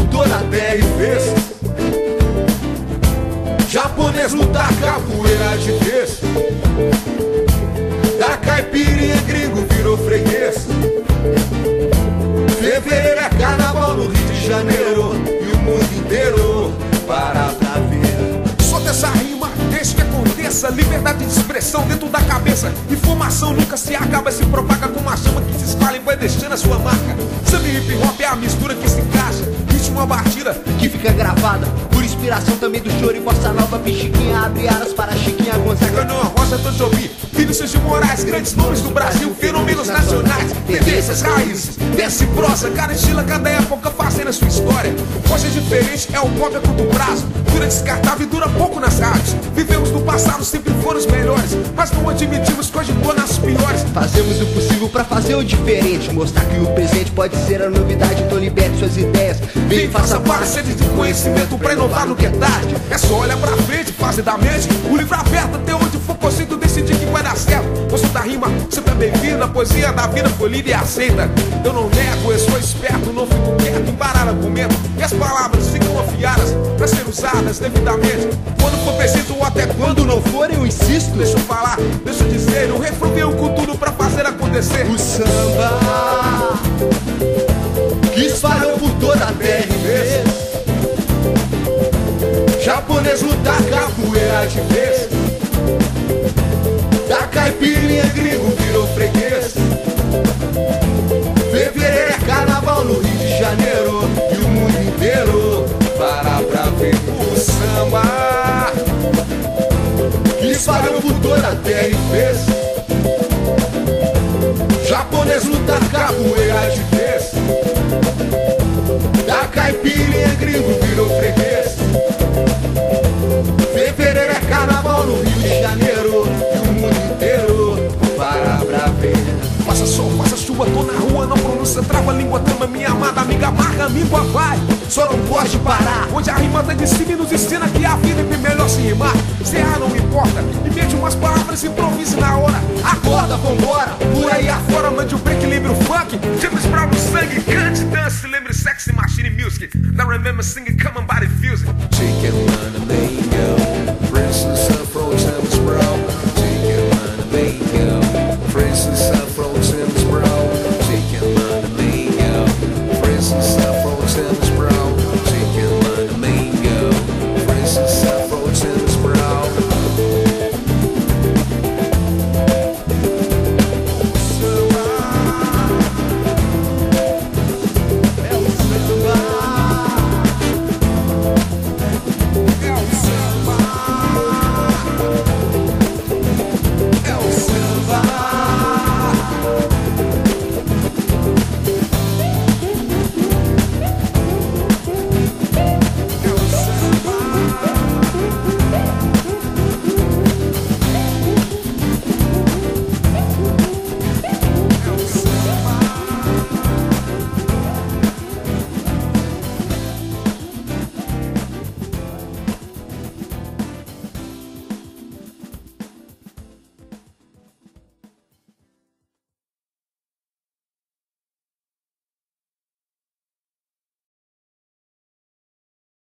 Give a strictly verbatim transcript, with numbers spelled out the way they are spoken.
toda a terra e fez japonês lutar capoeira de vez. Da caipirinha gringo virou freguês. Fevereiro é carnaval no Rio de Janeiro e o mundo inteiro para pra ver. Solta essa rima, deixa que aconteça. Liberdade de expressão dentro da cabeça. Informação nunca se acaba, se propaga como uma chama que se espalha e vai deixando a sua marca. Samba e hip hop é a mistura que se encaixa. Ritmo, uma batida que fica gravada. Por inspiração também do choro e bossa nova. Pichiquinha abre aras para Chiquinha Gonzaga. Canoa Rosa, Tanto ouvir Vinícius de Moraes, grandes nomes do Brasil, fenômenos nacionais, tendências, raízes, dessa e prosa, cada estilo, cada época fazendo a sua história. Hoje é diferente, é o pop a curto prazo, dura descartável e dura pouco nas rádios. Vivemos no passado, sempre foram os melhores, mas não admitimos que hoje tô nas piores. Fazemos o possível pra fazer o diferente, mostrar que o presente pode ser a novidade. Então liberte suas ideias, vem e faça parte. Sede de conhecimento pra inovar no que é tarde. É só olhar pra frente, fazer da mente o livro aberto até onde for possível decidir que vai dar certo. Gosto da rima, sempre é bem-vinda. A poesia da vida foi lida e aceita. Eu não nego, eu sou esperto, não fico quieto, embaralho argumento. E as palavras ficam afiadas pra ser usadas devidamente. Quando for preciso ou até quando não for, eu insisto. Deixa eu falar, deixa eu dizer, o refrão veio com tudo pra fazer acontecer. O samba que espalhou por toda a terra e vez japonês lutar capoeira de vez. Da caipirinha gringo virou freguês. Fevereiro é carnaval no Rio de Janeiro e o mundo inteiro para pra ver. O samba que espalhou por toda a terra e fez japonês lutar capoeira de vez. Da caipirinha gringo virou freguês. Fevereiro é carnaval no Rio de Janeiro e o mundo inteiro para pra ver. Faça sol, faça chuva, tô na rua, não pronuncia, trava a língua, trama, minha amada amiga, marca a míngua, vai, só não pode parar. Onde a rima tá de cima e nos ensina que a vida é melhor se rimar. Se errar não importa, invente umas palavras e improvise na hora. Acorda, vambora, por aí afora, mande o break, lembre o funk, James Brown no sangue, cante, dance, lembre sexy, machine music. Now remember singing, come on, body fuse it. Chicken, mango, princess